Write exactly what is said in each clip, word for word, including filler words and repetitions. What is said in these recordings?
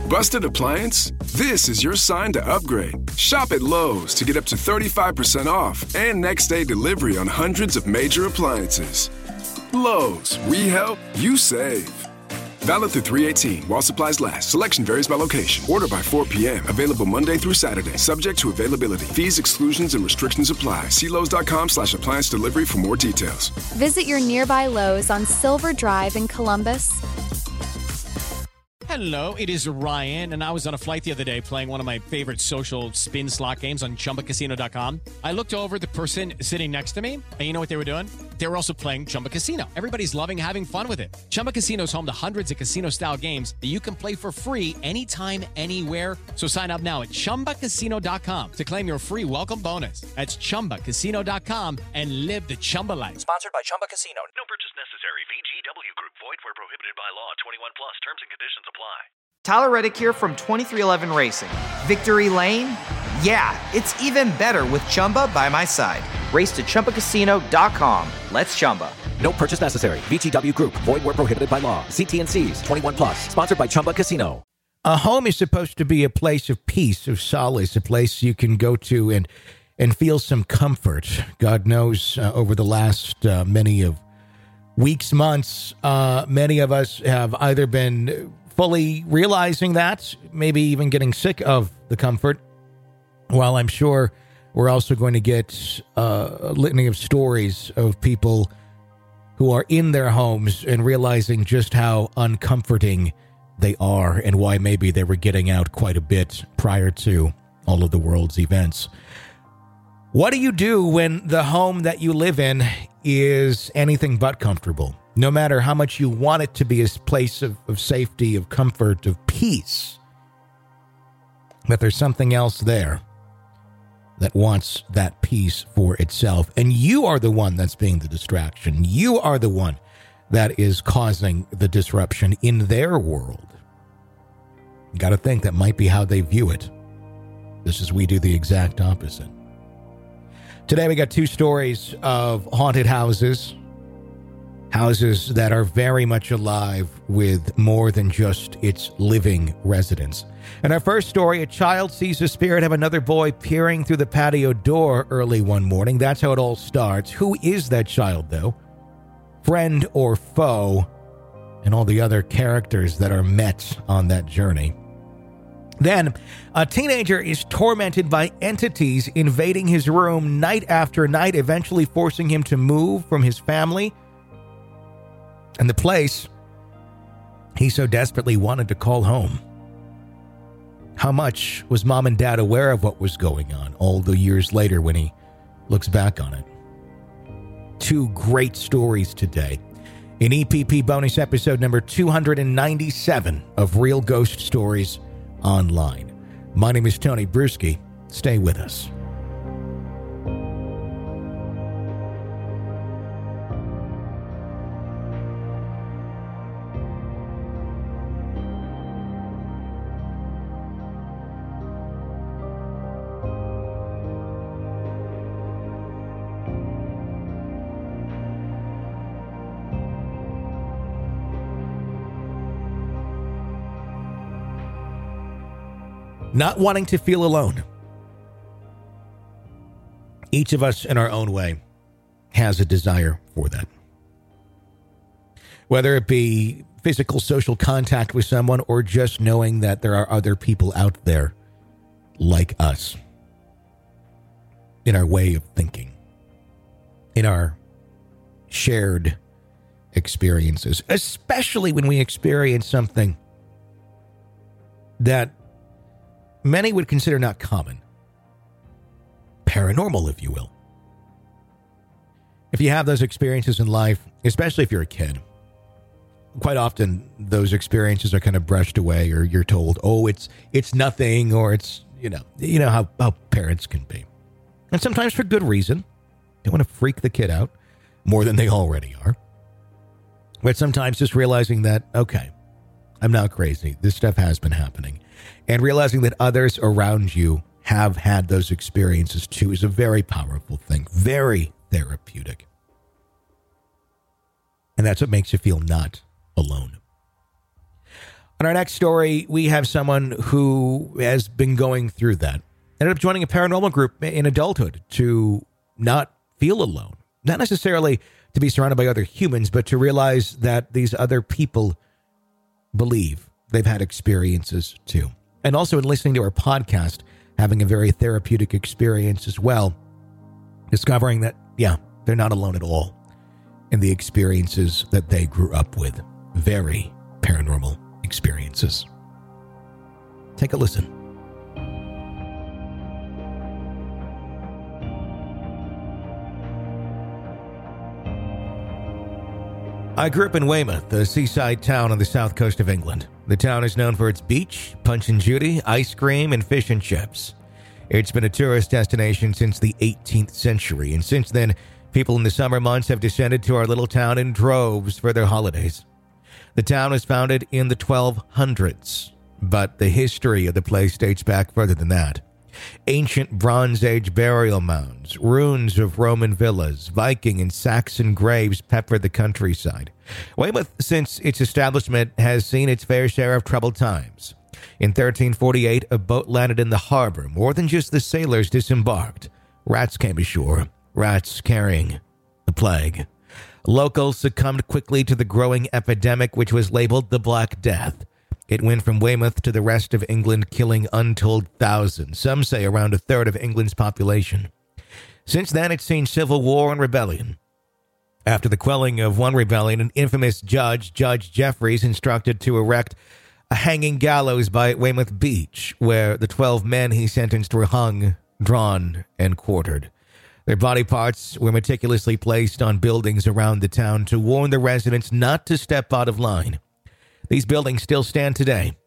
Busted appliance? This is your sign to upgrade. Shop at Lowe's to get up to thirty-five percent off and next day delivery on hundreds of major appliances. Lowe's, we help, you save. Valid through three eighteen while supplies last. Selection varies by location. Order by four p.m. Available Monday through Saturday. Subject to availability. Fees, exclusions, and restrictions apply. See Lowe's.com slash appliance delivery for more details. Visit your nearby Lowe's on Silver Drive in Columbus. Hello, it is Ryan, and I was on a flight the other day playing one of my favorite social spin slot games on Chumba Casino dot com. I looked over at the person sitting next to me, and you know what they were doing? They were also playing Chumba Casino. Everybody's loving having fun with it. Chumba Casino is home to hundreds of casino-style games that you can play for free anytime, anywhere. So sign up now at Chumba Casino dot com to claim your free welcome bonus. That's Chumba Casino dot com and live the Chumba life. Sponsored by Chumba Casino. No purchase necessary. V G W Group. Void where prohibited by law. twenty-one plus. Terms and conditions apply. Tyler Reddick here from twenty-three eleven Racing. Victory Lane? Yeah, it's even better with Chumba by my side. Race to Chumba Casino dot com. Let's Chumba. No purchase necessary. V G W Group. Void where prohibited by law. See T and C's. twenty-one plus. Sponsored by Chumba Casino. A home is supposed to be a place of peace, of solace, a place you can go to and and feel some comfort. God knows, uh, over the last uh, many of weeks, months, uh, many of us have either been fully realizing that, maybe even getting sick of the comfort, while I'm sure we're also going to get uh, a litany of stories of people who are in their homes and realizing just how uncomforting they are and why maybe they were getting out quite a bit prior to all of the world's events. What do you do when the home that you live in is anything but comfortable? No matter how much you want it to be a place of, of safety, of comfort, of peace, but there's something else there that wants that peace for itself. And you are the one that's being the distraction. You are the one that is causing the disruption in their world. You got to think that might be how they view it. Just as we do the exact opposite. Today we got two stories of haunted houses. Houses that are very much alive with more than just its living residents. In our first story, a child sees the spirit of another boy peering through the patio door early one morning. That's how it all starts. Who is that child, though? Friend or foe? And all the other characters that are met on that journey. Then, a teenager is tormented by entities invading his room night after night, eventually forcing him to move from his family and the place he so desperately wanted to call home. How much was mom and dad aware of what was going on all the years later when he looks back on it? Two great stories today in E P P bonus episode number two ninety-seven of Real Ghost Stories Online. My name is Tony Bruschi. Stay with us. Not wanting to feel alone. Each of us in our own way has a desire for that. Whether it be physical social contact with someone or just knowing that there are other people out there like us in our way of thinking, in our shared experiences, especially when we experience something that many would consider not common. Paranormal, if you will. If you have those experiences in life, especially if you're a kid, quite often those experiences are kind of brushed away, or you're told, oh, it's it's nothing, or it's, you know, you know how, how parents can be. And sometimes for good reason. They want to freak the kid out more than they already are. But sometimes just realizing that, okay, I'm not crazy. This stuff has been happening. And realizing that others around you have had those experiences too is a very powerful thing. Very therapeutic. And that's what makes you feel not alone. On our next story, we have someone who has been going through that. Ended up joining a paranormal group in adulthood to not feel alone. Not necessarily to be surrounded by other humans, but to realize that these other people believe they've had experiences too. And also in listening to our podcast, having a very therapeutic experience as well, discovering that, yeah, they're not alone at all in the experiences that they grew up with. Very paranormal experiences. Take a listen. I grew up in Weymouth, a seaside town on the south coast of England. The town is known for its beach, Punch and Judy, ice cream, and fish and chips. It's been a tourist destination since the eighteenth century, and since then, people in the summer months have descended to our little town in droves for their holidays. The town was founded in the twelve hundreds, but the history of the place dates back further than that. Ancient Bronze Age burial mounds, ruins of Roman villas, Viking and Saxon graves pepper the countryside. Weymouth, since its establishment, has seen its fair share of troubled times. In thirteen forty-eight, a boat landed in the harbor. More than just the sailors disembarked. Rats came ashore, rats carrying the plague. Locals succumbed quickly to the growing epidemic, which was labeled the Black Death. It went from Weymouth to the rest of England, killing untold thousands, some say around a third of England's population. Since then, it's seen civil war and rebellion. After the quelling of one rebellion, an infamous judge, Judge Jeffreys, instructed to erect a hanging gallows by Weymouth Beach, where the twelve men he sentenced were hung, drawn, and quartered. Their body parts were meticulously placed on buildings around the town to warn the residents not to step out of line. These buildings still stand today.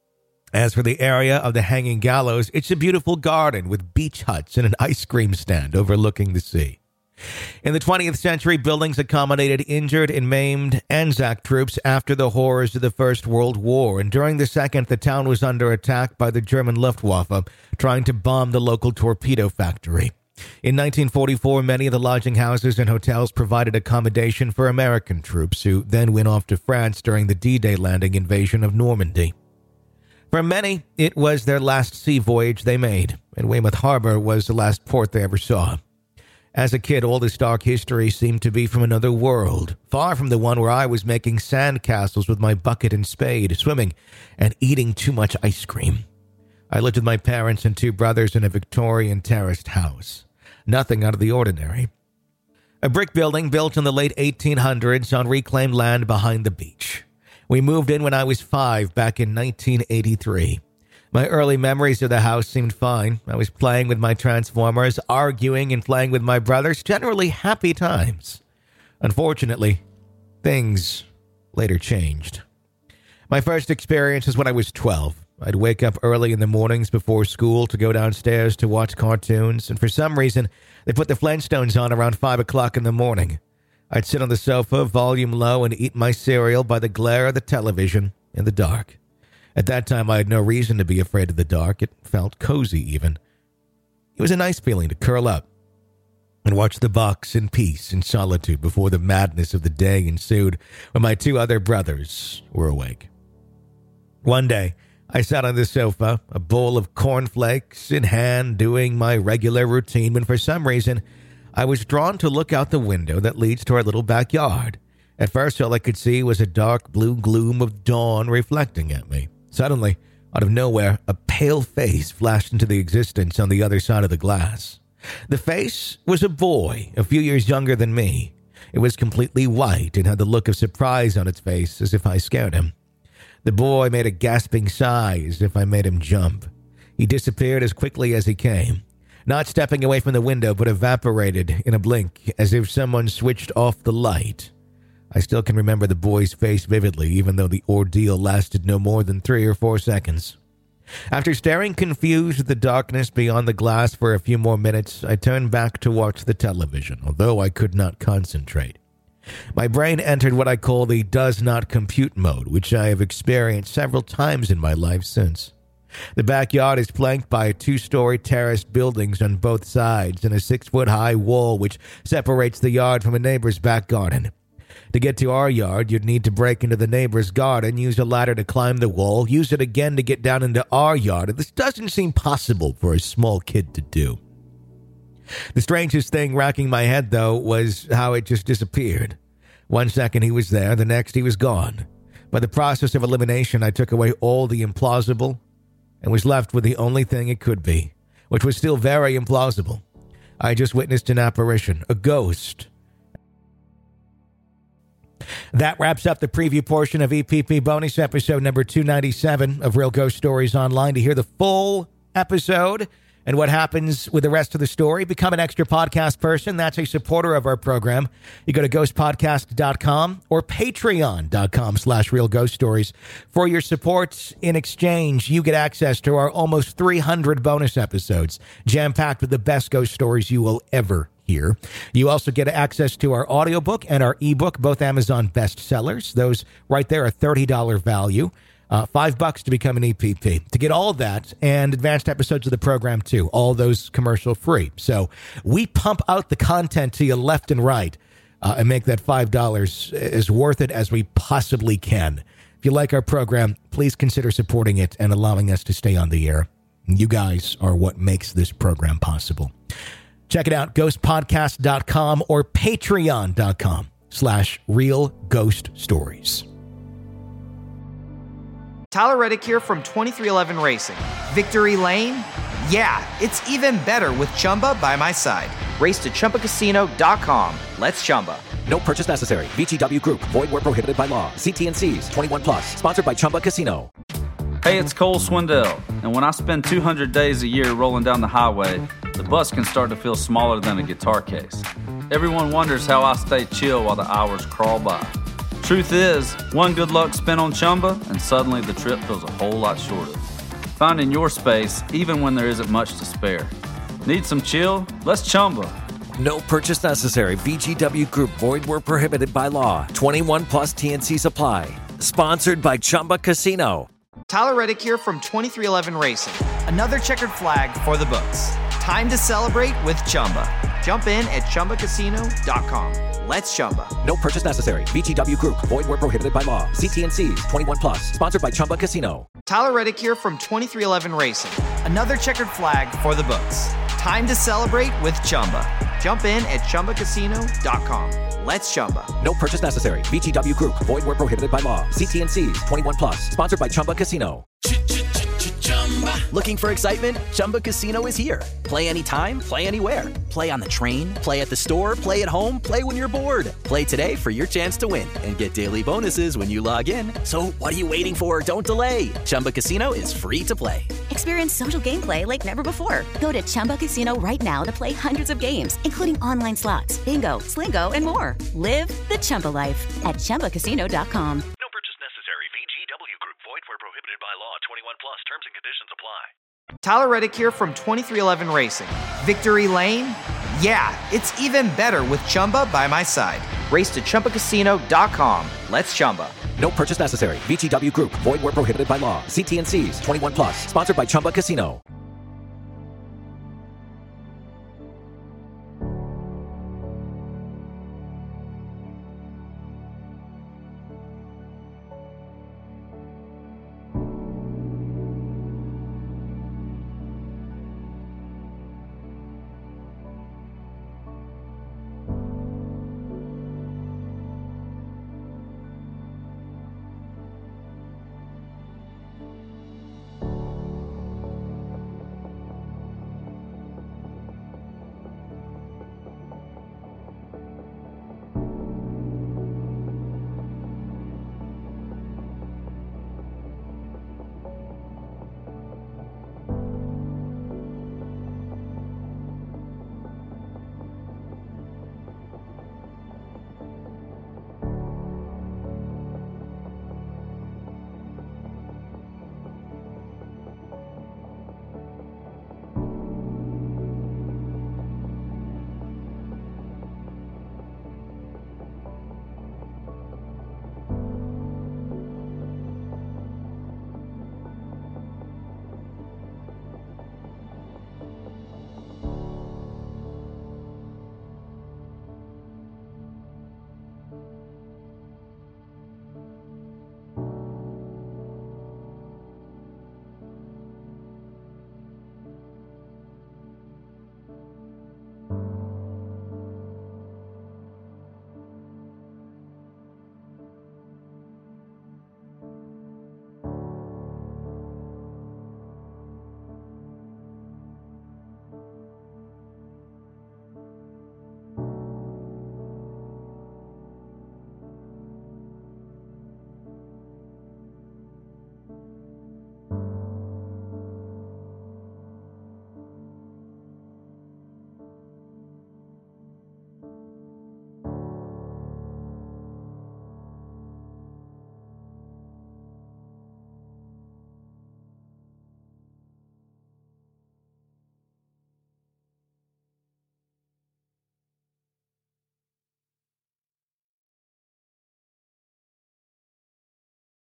As for the area of the hanging gallows, it's a beautiful garden with beach huts and an ice cream stand overlooking the sea. In the twentieth century, buildings accommodated injured and maimed Anzac troops after the horrors of the First World War, and during the Second, the town was under attack by the German Luftwaffe, trying to bomb the local torpedo factory. In nineteen forty-four, many of the lodging houses and hotels provided accommodation for American troops, who then went off to France during the D-Day landing invasion of Normandy. For many, it was their last sea voyage they made, and Weymouth Harbor was the last port they ever saw. As a kid, all this dark history seemed to be from another world, far from the one where I was making sandcastles with my bucket and spade, swimming, and eating too much ice cream. I lived with my parents and two brothers in a Victorian terraced house. Nothing out of the ordinary. A brick building built in the late eighteen hundreds on reclaimed land behind the beach. We moved in when I was five, back in nineteen eighty-three. My early memories of the house seemed fine. I was playing with my Transformers, arguing and playing with my brothers, generally happy times. Unfortunately, things later changed. My first experience was when I was twelve. I'd wake up early in the mornings before school to go downstairs to watch cartoons, and for some reason, they put the Flintstones on around five o'clock in the morning. I'd sit on the sofa, volume low, and eat my cereal by the glare of the television in the dark. At that time, I had no reason to be afraid of the dark. It felt cozy, even. It was a nice feeling to curl up and watch the box in peace and solitude before the madness of the day ensued when my two other brothers were awake. One day, I sat on the sofa, a bowl of cornflakes in hand, doing my regular routine, when for some reason I was drawn to look out the window that leads to our little backyard. At first, all I could see was a dark blue gloom of dawn reflecting at me. Suddenly, out of nowhere, a pale face flashed into the existence on the other side of the glass. The face was a boy, a few years younger than me. It was completely white and had the look of surprise on its face, as if I scared him. The boy made a gasping sigh as if I made him jump. He disappeared as quickly as he came, not stepping away from the window, but evaporated in a blink, as if someone switched off the light. I still can remember the boy's face vividly, even though the ordeal lasted no more than three or four seconds. After staring confused at the darkness beyond the glass for a few more minutes, I turned back to watch the television, although I could not concentrate. My brain entered what I call the does not compute mode, which I have experienced several times in my life since. The backyard is flanked by two-story terraced buildings on both sides and a six-foot-high wall which separates the yard from a neighbor's back garden. To get to our yard, you'd need to break into the neighbor's garden, use a ladder to climb the wall, use it again to get down into our yard. This doesn't seem possible for a small kid to do. The strangest thing racking my head, though, was how it just disappeared. One second he was there, the next he was gone. By the process of elimination, I took away all the implausible and was left with the only thing it could be, which was still very implausible. I just witnessed an apparition, a ghost. That wraps up the preview portion of E P P bonus episode number two ninety-seven of Real Ghost Stories Online. To hear the full episode and what happens with the rest of the story, become an extra podcast person. That's a supporter of our program. You go to ghost podcast dot com or patreon dot com slash real ghost stories. For your support, in exchange, you get access to our almost three hundred bonus episodes, jam-packed with the best ghost stories you will ever hear. You also get access to our audiobook and our ebook, both Amazon bestsellers. Those right there are thirty dollars value. Uh, five bucks to become an E P P. To get all that and advanced episodes of the program, too. All those commercial free. So we pump out the content to you left and right uh, and make that five dollars as worth it as we possibly can. If you like our program, please consider supporting it and allowing us to stay on the air. You guys are what makes this program possible. Check it out, ghost podcast dot com or patreon dot com slash real ghost stories. Tyler Reddick here from twenty-three eleven Racing. Victory Lane? Yeah, it's even better with Chumba by my side. Race to Chumba Casino dot com. Let's Chumba. No purchase necessary. V G W Group. Void where prohibited by law. See T N Cs. twenty-one plus. Sponsored by Chumba Casino. Hey, it's Cole Swindell, and when I spend two hundred days a year rolling down the highway, the bus can start to feel smaller than a guitar case. Everyone wonders how I stay chill while the hours crawl by. Truth is, one good luck spin on Chumba, and suddenly the trip feels a whole lot shorter. Finding your space, even when there isn't much to spare. Need some chill? Let's Chumba. No purchase necessary. V G W Group. Void where prohibited by law. twenty-one plus T N C supply. Sponsored by Chumba Casino. Tyler Reddick here from twenty-three eleven Racing. Another checkered flag for the books. Time to celebrate with Chumba. Jump in at Chumba Casino dot com. Let's Chumba. No purchase necessary. V G W Group. Void where prohibited by law. See T N Cs. twenty-one plus. Sponsored by Chumba Casino. Tyler Reddick here from twenty-three eleven Racing. Another checkered flag for the books. Time to celebrate with Chumba. Jump in at Chumba Casino dot com. Let's Chumba. No purchase necessary. V G W Group. Void where prohibited by law. See T N Cs. twenty-one plus. Sponsored by Chumba Casino. Looking for excitement? Chumba Casino is here. Play anytime, play anywhere. Play on the train, play at the store, play at home, play when you're bored. Play today for your chance to win and get daily bonuses when you log in. So what are you waiting for? Don't delay. Chumba Casino is free to play. Experience social gameplay like never before. Go to Chumba Casino right now to play hundreds of games, including online slots, bingo, Slingo, and more. Live the Chumba life at Chumba Casino dot com. No purchase necessary. V G W Group. Void where prohibited by law. twenty-one plus. Terms and conditions apply. Tyler Reddick here from twenty-three eleven Racing. Victory Lane? Yeah, it's even better with Chumba by my side. Race to Chumba Casino dot com. Let's Chumba. No purchase necessary. V G W Group. Void where prohibited by law. See T N Cs. twenty-one plus. Sponsored by Chumba Casino.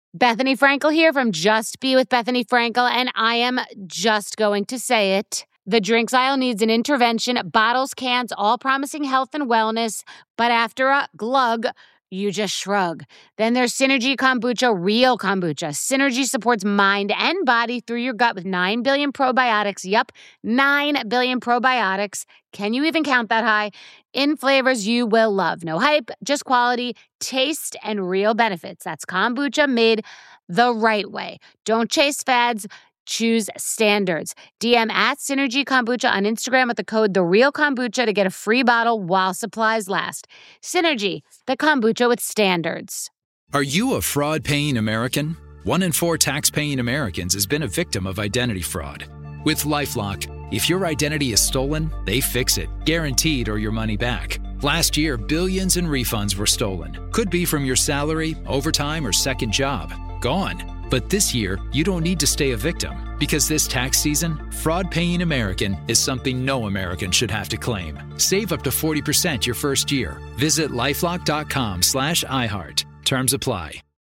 Bethany Frankel here from Just Be with Bethany Frankel, and I am just going to say it. The drinks aisle needs an intervention. Bottles, cans, all promising health and wellness, but after a glug, you just shrug. Then there's Synergy Kombucha, real kombucha. Synergy supports mind and body through your gut with nine billion probiotics. Yup, nine billion probiotics. Can you even count that high? In flavors you will love. No hype, just quality, taste, and real benefits. That's kombucha made the right way. Don't chase fads. Choose standards. D M at Synergy Kombucha on Instagram with the code TheRealKombucha to get a free bottle while supplies last. Synergy, the kombucha with standards. Are you a fraud-paying American? One in four tax-paying Americans has been a victim of identity fraud. With LifeLock, if your identity is stolen, they fix it, guaranteed, or your money back. Last year, billions in refunds were stolen. Could be from your salary, overtime, or second job. Gone. But this year, you don't need to stay a victim, because this tax season, fraud-paying American is something no American should have to claim. Save up to forty percent your first year. Visit LifeLock.com slash iHeart. Terms apply.